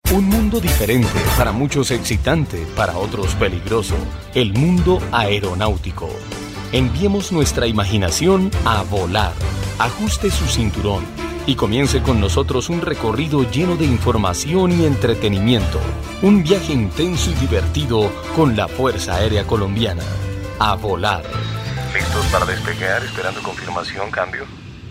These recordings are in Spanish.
Un mundo diferente, para muchos excitante, para otros peligroso. El mundo aeronáutico. Enviemos nuestra imaginación a volar. Ajuste su cinturón y comience con nosotros un recorrido lleno de información y entretenimiento. Un viaje intenso y divertido con la Fuerza Aérea Colombiana. A volar. ¿Listos para despegar? Esperando confirmación, cambio.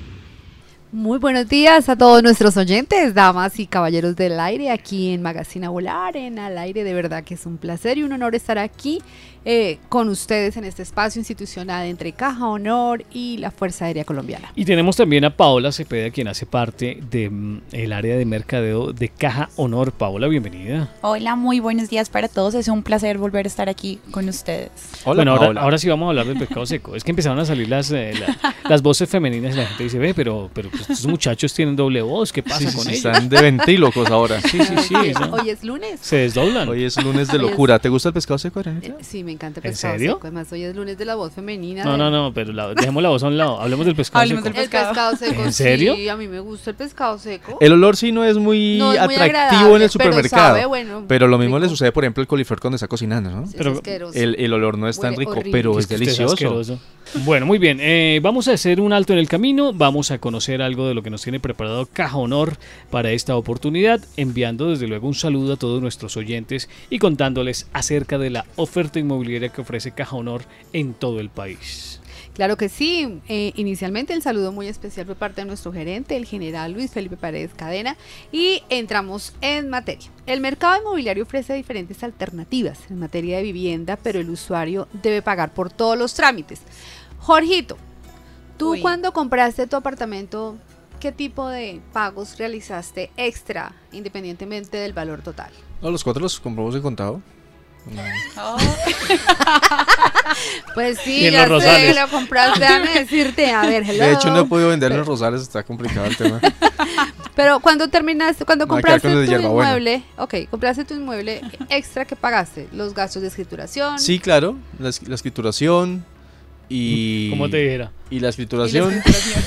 Muy buenos días a todos nuestros oyentes, damas y caballeros del aire, aquí en Magazine a Volar, en Al Aire. De verdad que es un placer y un honor estar aquí con ustedes en este espacio institucional entre Caja Honor y la Fuerza Aérea Colombiana. Y tenemos también a Paola Cepeda, quien hace parte del área de mercadeo de Caja Honor. Paola, bienvenida. Hola, muy buenos días para todos. Es un placer volver a estar aquí con ustedes. Hola, bueno, ahora sí vamos a hablar del pescado seco. Es que empezaron a salir las voces femeninas y la gente dice, pero pues estos muchachos tienen doble voz, ¿qué pasa con ellos? Están de ventrílocos ahora. Sí. ¿no? Hoy es lunes. Se desdoblan. Hoy es lunes de locura. ¿Te gusta el pescado seco, Arenita? Sí, me encanta el pescado ¿En serio? seco. Además, hoy es lunes de la voz femenina. No, pero dejemos la voz a un lado. Hablemos del pescado seco. El pescado seco, ¿En serio? Sí, a mí me gusta el pescado seco. El olor sí no es muy atractivo en el supermercado. Pero lo mismo le sucede, por ejemplo, al coliflor cuando está cocinando, ¿no? Pero el olor no es tan rico, horrible. pero es delicioso. Bueno, muy bien. Vamos a hacer un alto en el camino. Vamos a conocer algo de lo que nos tiene preparado Caja Honor para esta oportunidad, enviando desde luego un saludo a todos nuestros oyentes y contándoles acerca de la oferta inmobiliaria que ofrece Caja Honor en todo el país. Claro que sí. Inicialmente el saludo muy especial por parte de nuestro gerente, el general Luis Felipe Paredes Cadena, y entramos en materia. El mercado inmobiliario ofrece diferentes alternativas en materia de vivienda, pero el usuario debe pagar por todos los trámites. Jorgito, tú cuando compraste tu apartamento, ¿qué tipo de pagos realizaste extra, independientemente del valor total? No, los 4 los compramos de contado. Oh. Pues sí, y ya los sé Rosales. que lo compraste, déjame decirte, a ver, hello. De hecho, no he podido vender en los Rosales, está complicado el tema. Pero cuando compraste con los de tu Hierbabuena. inmueble, compraste tu inmueble extra, ¿qué pagaste? Los gastos de escrituración. Sí, claro, la escrituración y... ¿Cómo te dijera? Y la escrituración.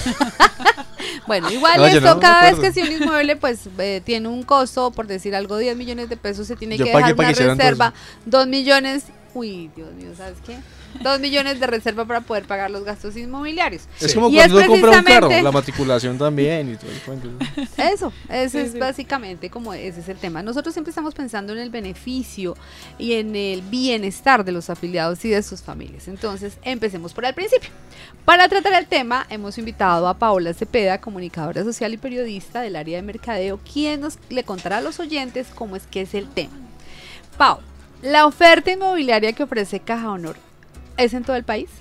Bueno, igual No, yo esto no cada me vez acuerdo. que si un inmueble pues tiene un costo, por decir algo, 10 millones de pesos, se tiene Yo que pagué dejar para una que hicieran reserva, 2 millones, uy, Dios mío, ¿sabes qué? 2 millones de reserva para poder pagar los gastos inmobiliarios. Es como Y cuando es uno compra un carro, precisamente- la matriculación también y todo el cuento. Eso es básicamente como ese es el tema. Nosotros siempre estamos pensando en el beneficio y en el bienestar de los afiliados y de sus familias. Entonces, empecemos por el principio. Para tratar el tema, hemos invitado a Paola Cepeda, comunicadora social y periodista del área de mercadeo, quien le contará a los oyentes cómo es que es el tema. Pau, la oferta inmobiliaria que ofrece Caja Honor, ¿es en todo el país?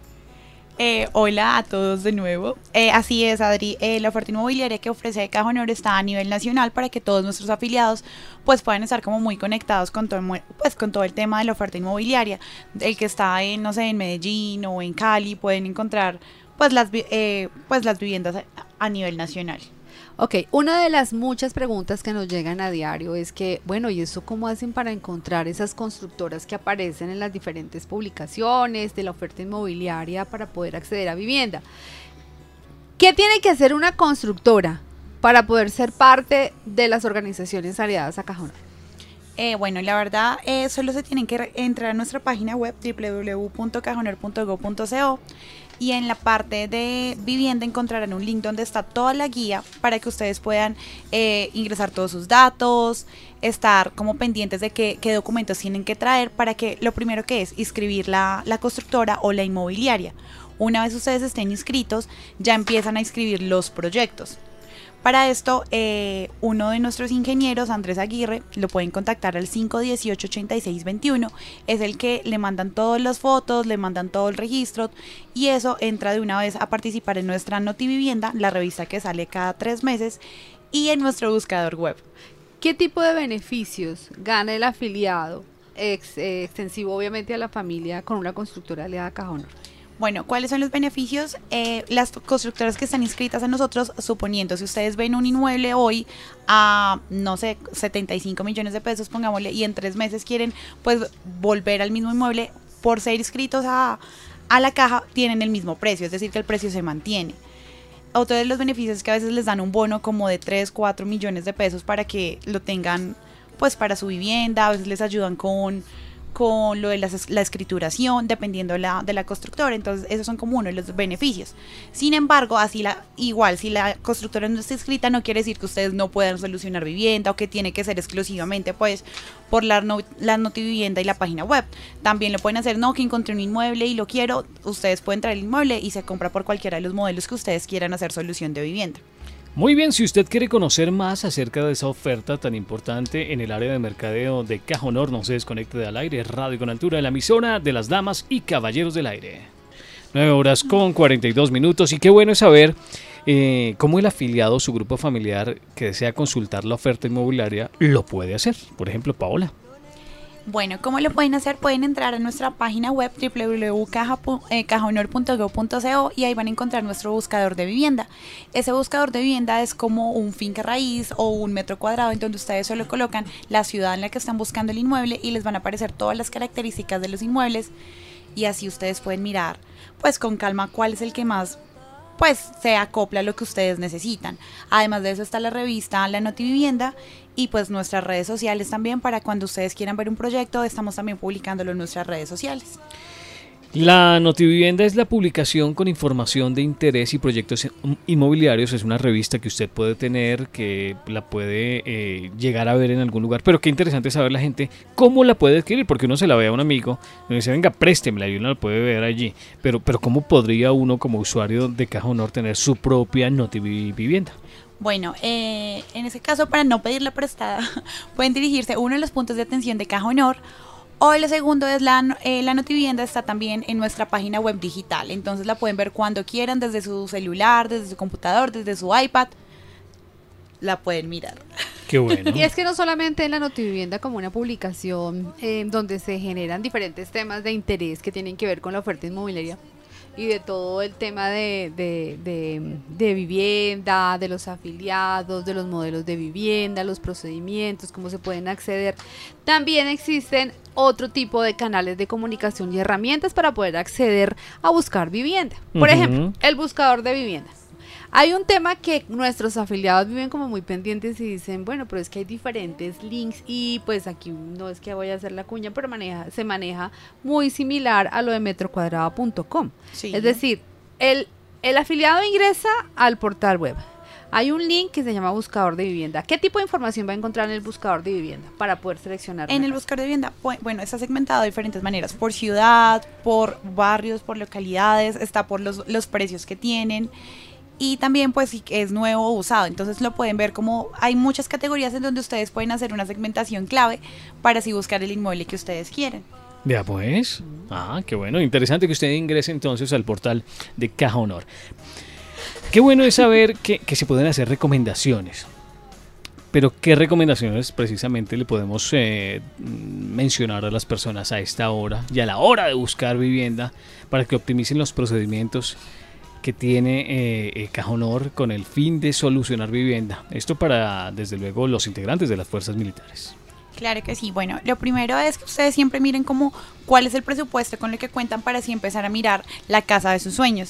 Hola a todos de nuevo. Así es, Adri. La oferta inmobiliaria que ofrece Caja Honor está a nivel nacional para que todos nuestros afiliados pues puedan estar como muy conectados con todo el tema de la oferta inmobiliaria. El que está en, no sé, en Medellín o en Cali pueden encontrar pues las viviendas a nivel nacional. Ok, una de las muchas preguntas que nos llegan a diario es que, bueno, ¿y eso cómo hacen para encontrar esas constructoras que aparecen en las diferentes publicaciones de la oferta inmobiliaria para poder acceder a vivienda? ¿Qué tiene que hacer una constructora para poder ser parte de las organizaciones aliadas a Caja Honor? Bueno, la verdad, solo se tienen que entrar a nuestra página web www.cajonor.go.co y en la parte de vivienda encontrarán un link donde está toda la guía para que ustedes puedan ingresar todos sus datos, estar como pendientes de qué documentos tienen que traer para que lo primero que es inscribir la constructora o la inmobiliaria. Una vez ustedes estén inscritos, ya empiezan a inscribir los proyectos. Para esto, uno de nuestros ingenieros, Andrés Aguirre, lo pueden contactar al 518-8621, es el que le mandan todas las fotos, le mandan todo el registro y eso entra de una vez a participar en nuestra Notivivienda, la revista que sale cada 3 meses y en nuestro buscador web. ¿Qué tipo de beneficios gana el afiliado, extensivo obviamente a la familia, con una constructora aliada a Caja Honor? Bueno, ¿cuáles son los beneficios? Las constructoras que están inscritas a nosotros, suponiendo si ustedes ven un inmueble hoy a, no sé, 75 millones de pesos, pongámosle, y en 3 meses quieren pues volver al mismo inmueble, por ser inscritos a la caja, tienen el mismo precio, es decir, que el precio se mantiene. Otro de los beneficios es que a veces les dan un bono como de 3, 4 millones de pesos para que lo tengan pues para su vivienda, a veces les ayudan con lo de la escrituración, dependiendo de la constructora. Entonces esos son como uno de los beneficios. Sin embargo, igual si la constructora no está escrita, no quiere decir que ustedes no puedan solucionar vivienda o que tiene que ser exclusivamente pues por la Notivivienda y la página web. También lo pueden hacer, no, que encontré un inmueble y lo quiero, ustedes pueden traer el inmueble y se compra por cualquiera de los modelos que ustedes quieran hacer solución de vivienda. Muy bien, si usted quiere conocer más acerca de esa oferta tan importante en el área de mercadeo de Caja Honor, no se desconecte del aire, Radio con Altura, la emisora de las damas y caballeros del aire. 9:42 y qué bueno es saber cómo el afiliado o su grupo familiar que desea consultar la oferta inmobiliaria lo puede hacer. Por ejemplo, Paola. Bueno, ¿cómo lo pueden hacer? Pueden entrar a nuestra página web www.cajahonor.go.co y ahí van a encontrar nuestro buscador de vivienda. Ese buscador de vivienda es como un finca raíz o un metro cuadrado en donde ustedes solo colocan la ciudad en la que están buscando el inmueble y les van a aparecer todas las características de los inmuebles y así ustedes pueden mirar pues con calma cuál es el que más pues se acopla a lo que ustedes necesitan. Además de eso está la revista La Notivivienda y pues nuestras redes sociales también, para cuando ustedes quieran ver un proyecto, estamos también publicándolo en nuestras redes sociales. La Notivivienda es la publicación con información de interés y proyectos inmobiliarios. Es una revista que usted puede tener, que la puede llegar a ver en algún lugar. Pero qué interesante saber la gente cómo la puede adquirir, porque uno se la ve a un amigo y dice, venga, préstemela, y uno la puede ver allí. Pero ¿cómo podría uno como usuario de Caja Honor tener su propia Notivivienda? Bueno, en ese caso, para no pedirla prestada, pueden dirigirse a uno de los puntos de atención de Caja Honor. O el segundo es la Notivivienda, está también en nuestra página web digital. Entonces la pueden ver cuando quieran, desde su celular, desde su computador, desde su iPad. La pueden mirar. Qué bueno. Y es que no solamente en la Notivivienda como una publicación donde se generan diferentes temas de interés que tienen que ver con la oferta inmobiliaria y de todo el tema de vivienda, de los afiliados, de los modelos de vivienda, los procedimientos, cómo se pueden acceder. También existen otro tipo de canales de comunicación y herramientas para poder acceder a buscar vivienda. Por ejemplo, el buscador de vivienda. Hay un tema que nuestros afiliados viven como muy pendientes y dicen, bueno, pero es que hay diferentes links y pues aquí no es que voy a hacer la cuña, pero se maneja muy similar a lo de metrocuadrado.com. Sí. Es decir, el afiliado ingresa al portal web. Hay un link que se llama buscador de vivienda. ¿Qué tipo de información va a encontrar en el buscador de vivienda para poder seleccionar? En el buscador de vivienda, bueno, está segmentado de diferentes maneras, por ciudad, por barrios, por localidades, está por los precios que tienen. Y también pues si es nuevo o usado, entonces lo pueden ver como hay muchas categorías en donde ustedes pueden hacer una segmentación clave para así buscar el inmueble que ustedes quieren. Ya pues, qué bueno, interesante que usted ingrese entonces al portal de Caja Honor. Qué bueno es saber que se pueden hacer recomendaciones, pero ¿qué recomendaciones precisamente le podemos mencionar a las personas a esta hora y a la hora de buscar vivienda para que optimicen los procedimientos que tiene Caja Honor con el fin de solucionar vivienda? Esto para, desde luego, los integrantes de las fuerzas militares. Claro que sí. Bueno, lo primero es que ustedes siempre miren como cuál es el presupuesto con el que cuentan para así empezar a mirar la casa de sus sueños.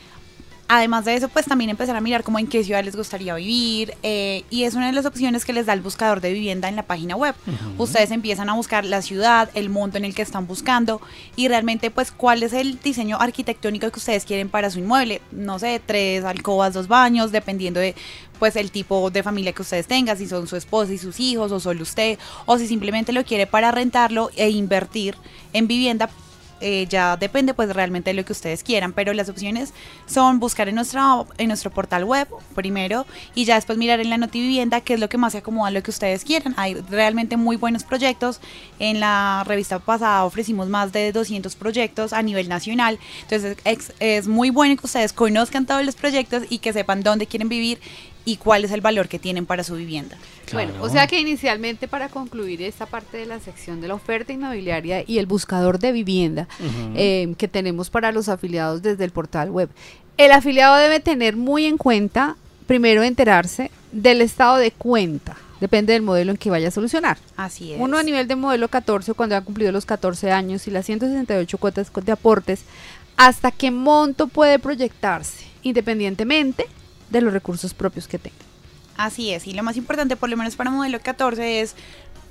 Además de eso, pues también empezar a mirar como en qué ciudad les gustaría vivir y es una de las opciones que les da el buscador de vivienda en la página web. Ustedes empiezan a buscar la ciudad, el monto en el que están buscando y realmente pues cuál es el diseño arquitectónico que ustedes quieren para su inmueble. No sé, 3 alcobas, 2 baños, dependiendo de pues el tipo de familia que ustedes tengan, si son su esposa y sus hijos o solo usted, o si simplemente lo quiere para rentarlo e invertir en vivienda. Ya depende pues realmente de lo que ustedes quieran, pero las opciones son buscar en nuestro portal web primero y ya después mirar en la Notivivienda qué es lo que más se acomoda a lo que ustedes quieran. Hay realmente muy buenos proyectos. En la revista pasada ofrecimos más de 200 proyectos a nivel nacional, entonces es muy bueno que ustedes conozcan todos los proyectos y que sepan dónde quieren vivir y cuál es el valor que tienen para su vivienda. Claro. Bueno, o sea que inicialmente, para concluir esta parte de la sección de la oferta inmobiliaria y el buscador de vivienda que tenemos para los afiliados desde el portal web, el afiliado debe tener muy en cuenta, primero, enterarse del estado de cuenta. Depende del modelo en que vaya a solucionar. Así es. Uno a nivel de modelo 14, cuando ha cumplido los 14 años y las 168 cuotas de aportes, ¿hasta qué monto puede proyectarse? Independientemente de los recursos propios que tenga. Así es, y lo más importante, por lo menos para modelo 14, es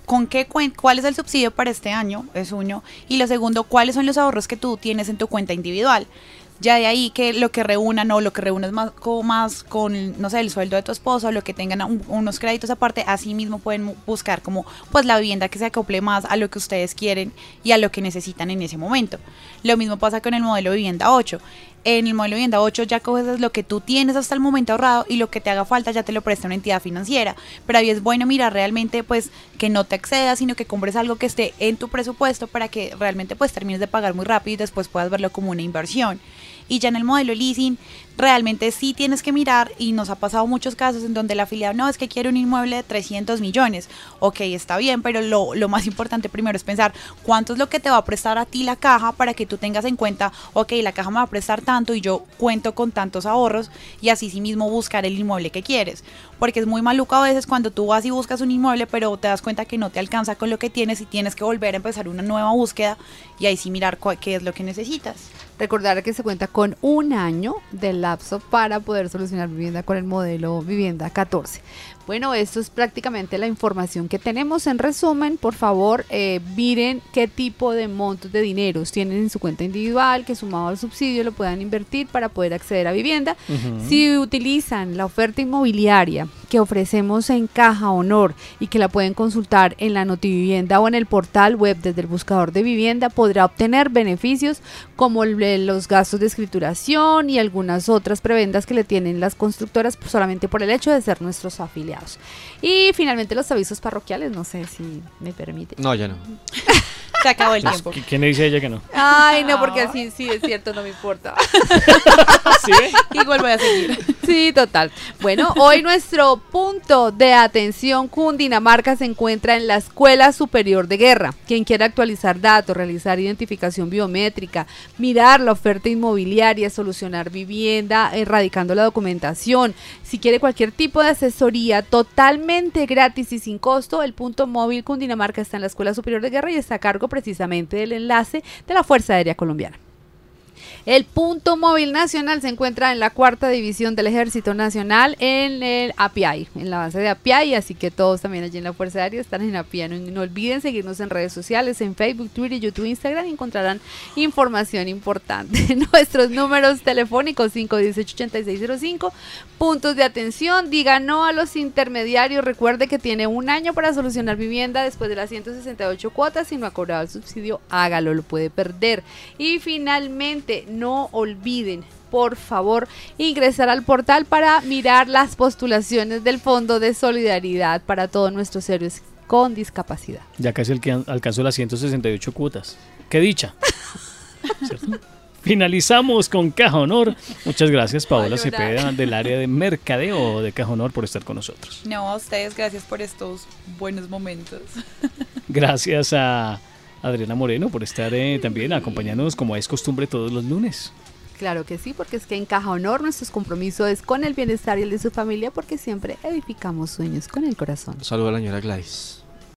¿cuál es el subsidio para este año? Es uno. Y lo segundo, ¿cuáles son los ahorros que tú tienes en tu cuenta individual? Ya de ahí que lo que reúnan o lo que reúnas más con, no sé, el sueldo de tu esposo, lo que tengan unos créditos aparte, así mismo pueden buscar como pues la vivienda que se acople más a lo que ustedes quieren y a lo que necesitan en ese momento. Lo mismo pasa con el modelo vivienda 8. En el modelo vivienda 8 ya coges lo que tú tienes hasta el momento ahorrado y lo que te haga falta ya te lo presta una entidad financiera. Pero ahí es bueno mirar realmente pues que no te excedas, sino que compres algo que esté en tu presupuesto para que realmente pues termines de pagar muy rápido y después puedas verlo como una inversión. Y ya en el modelo leasing, realmente sí tienes que mirar, y nos ha pasado muchos casos en donde el afiliado, no, es que quiere un inmueble de 300 millones. Ok, está bien, pero lo más importante primero es pensar cuánto es lo que te va a prestar a ti la caja para que tú tengas en cuenta, ok, la caja me va a prestar tanto y yo cuento con tantos ahorros, y así sí mismo buscar el inmueble que quieres. Porque es muy maluco a veces cuando tú vas y buscas un inmueble, pero te das cuenta que no te alcanza con lo que tienes y tienes que volver a empezar una nueva búsqueda y ahí sí mirar qué es lo que necesitas. Recordar que se cuenta con un año de lapso para poder solucionar vivienda con el modelo Vivienda 14. Bueno, esto es prácticamente la información que tenemos. En resumen, por favor, miren qué tipo de montos de dineros tienen en su cuenta individual, que sumado al subsidio lo puedan invertir para poder acceder a vivienda. Si utilizan la oferta inmobiliaria que ofrecemos en Caja Honor y que la pueden consultar en la Notivivienda o en el portal web desde el buscador de vivienda, podrá obtener beneficios como los gastos de escrituración y algunas otras prebendas que le tienen las constructoras solamente por el hecho de ser nuestros afiliados. Y finalmente los avisos parroquiales, no sé si me permite. No, ya no. Se acabó el tiempo. ¿Quién le dice a ella que no? Ay, no, porque así sí es cierto, no me importa. ¿Sí? Igual voy a seguir. Sí, total. Bueno, hoy nuestro punto de atención Cundinamarca se encuentra en la Escuela Superior de Guerra. Quien quiera actualizar datos, realizar identificación biométrica, mirar la oferta inmobiliaria, solucionar vivienda, erradicando la documentación. Si quiere cualquier tipo de asesoría totalmente gratis y sin costo, el punto móvil Cundinamarca está en la Escuela Superior de Guerra y está a cargo precisamente del enlace de la Fuerza Aérea Colombiana. El punto móvil nacional se encuentra en la 4ª División del Ejército Nacional en el API, en la base de API, así que todos también allí en la Fuerza Aérea están en API. No olviden seguirnos en redes sociales, en Facebook, Twitter, YouTube, Instagram, y encontrarán información importante. Nuestros números telefónicos 518-8605, puntos de atención, diga no a los intermediarios, recuerde que tiene un año para solucionar vivienda después de las 168 cuotas, si no ha cobrado el subsidio, hágalo, lo puede perder. Y finalmente, no olviden, por favor, ingresar al portal para mirar las postulaciones del Fondo de Solidaridad para todos nuestros héroes con discapacidad. Ya casi el que alcanzó las 168 cuotas. ¡Qué dicha! ¿Cierto? Finalizamos con Caja Honor. Muchas gracias, Paola Cepeda, del área de mercadeo de Caja Honor, por estar con nosotros. No, a ustedes, gracias por estos buenos momentos. Gracias a Adriana Moreno por estar también acompañándonos como es costumbre todos los lunes. Claro que sí, porque es que en Caja Honor nuestro compromiso es con el bienestar y el de su familia, porque siempre edificamos sueños con el corazón. Saludos a la señora Gladys.